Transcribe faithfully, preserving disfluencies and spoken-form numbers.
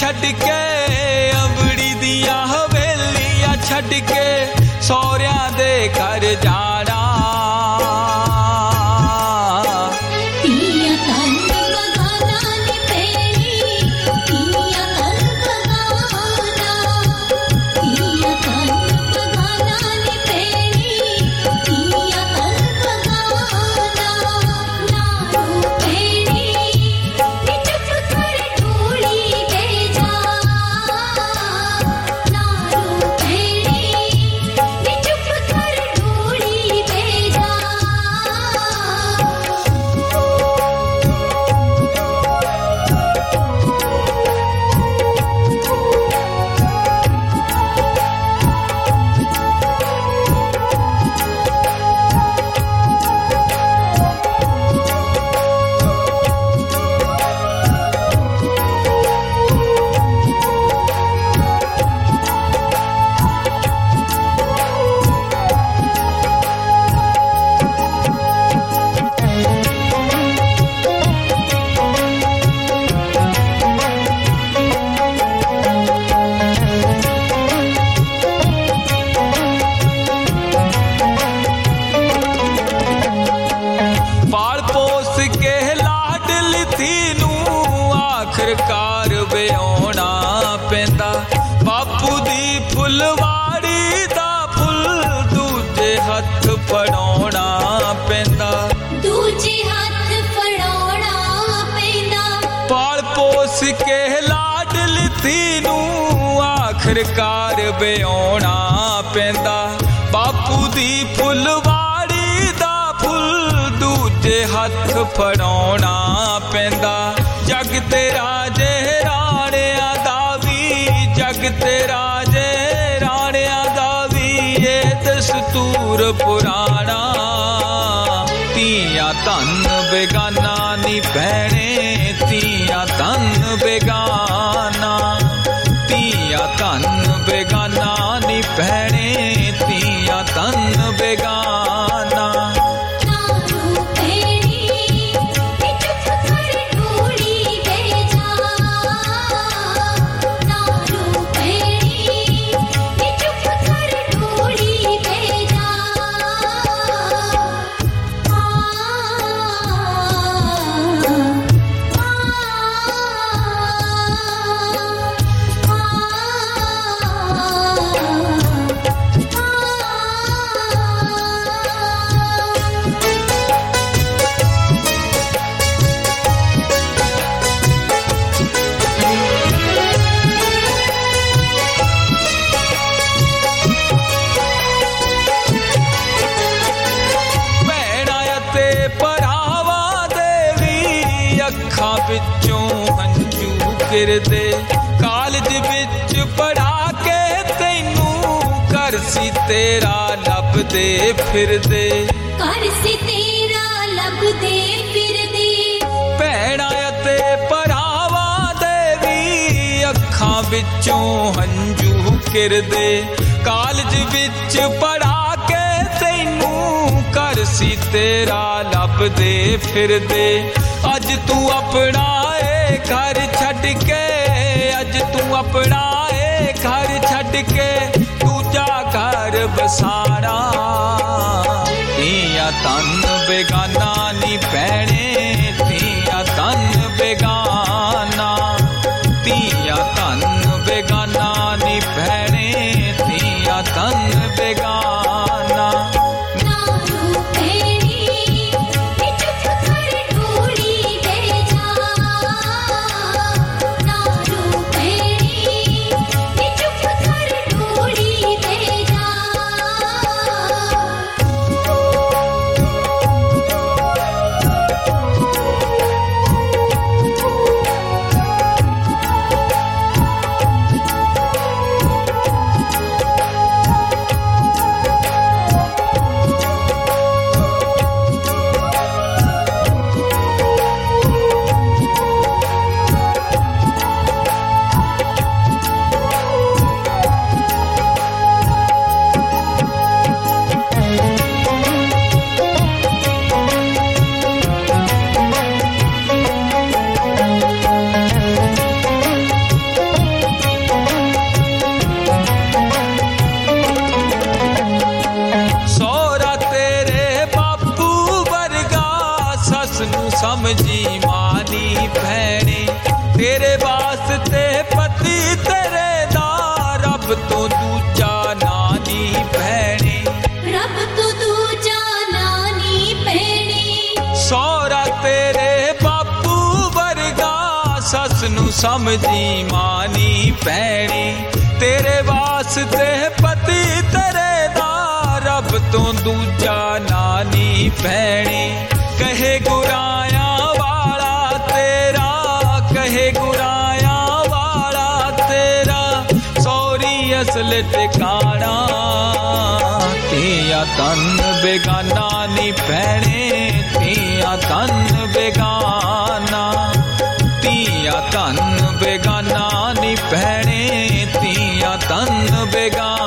छड़ के अबड़ी दिया हवेलियां छड़ के सौरिया दे घर जाना आखिरकार बेहोना पैंदा बापू दी फुलवाड़ी दा फुल दूजे हथ फड़ाउणा पैंदा दूजे हथ फड़ाउणा पैंदा पाल पोस के लाडल थीनू आखिरकार बेहोना पैंदा बापू दी फुलवाड़ी दा फुल दूजे हथ फड़ाउणा पैंदा जग तेरा जे राणिया दावी जग तेरा जे राणिया दावी ये दस्तूर पुराना तिया धन बेगाना नी भैणे तिया धन बेगाना तिया धन बेगाना नी भैणे तिया धन बेगाना दे कालज विच पढ़ा के तैनू घर सी तेरा लब दे फिर दे घर सी तेरा लब दे फिर दे भैणा ते भरावा दे भी अखां विचों हंजू किर दे कालज विच पढ़ा के तैनू घर सी तेरा लब दे फिर दे अज तू अपना घर छड़ के अज तू अपना ए घर छड़ के दूजा घर बसाना तिया धन बेगाना नी भैणे तिया धन बेगाना तिया धन बेगाना नी भैणे तिया धन बेगाना ਤੋਂ ਦੂਜਾ ਨਾਨੀ ਭੈਣੇ, ਰੱਬ ਤੋਂ ਦੂਜਾ ਨਾਨੀ ਭੈਣੇ। ਸਹੁਰਾ ਤੇਰੇ ਬਾਪੂ ਵਰਗਾ, ਸੱਸ ਨੂੰ ਸਮਝੀ ਮਾਨੀ ਭੈਣੇ। ਤੇਰੇ ਵਾਸਤੇ ਪਤੀ ਤੇਰੇ ਦਾ, ਰੱਬ ਤੋਂ ਦੂਜਾ ਨਾਨੀ ਭੈਣੇ। ਕਹੇ ਗੁਰਾਇਆ ਵਾਲਾ ਤੇਰਾ, ਕਹੇ ਗੁਰਾਇਆ ਵਾਲਾ ਤੇਰਾ, ਸੌਰੀ ਅਸਲ ਟਿਕਾਣਾ। ਧੀਆਂ ਤਨ ਬੇਗਾਨਾ ਨੀ ਭੈਣੇ, ਧੀਆਂ ਤਨ ਬੇਗਾਨਾ, ਧੀਆਂ ਤਨ ਬੇਗਾਨਾ ਨੀ ਭੈਣੇ, ਧੀਆਂ ਤਨ ਬੇਗਾਨਾ।